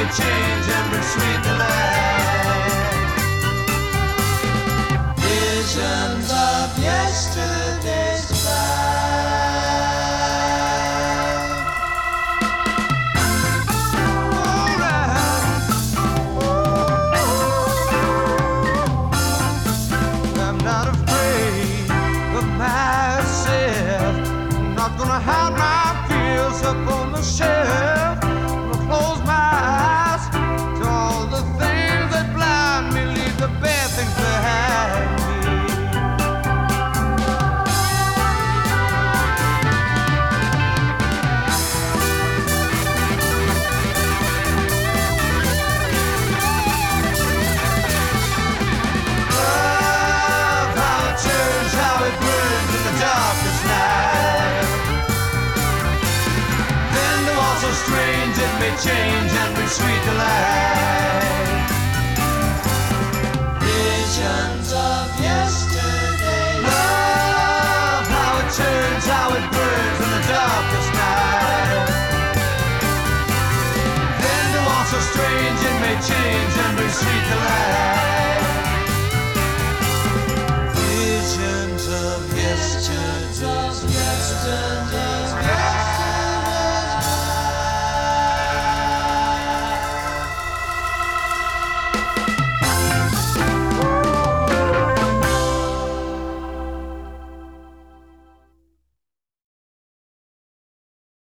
may change and bring sweet delight. Visions of yesterday's life. Alright. I'm not afraid of myself. I'm not gonna hide my fears up on the shelf. I'm gonna close my eyes to all the things that blind me, leave the bad things behind me. Love, how it turns, how it burns in the darkest night. Then the walls so strange it may change and bring sweet delight. Visions of yesterday. Love, how it turns, how it burns in the darkest night. Then the walls so strange it may change and bring sweet delight.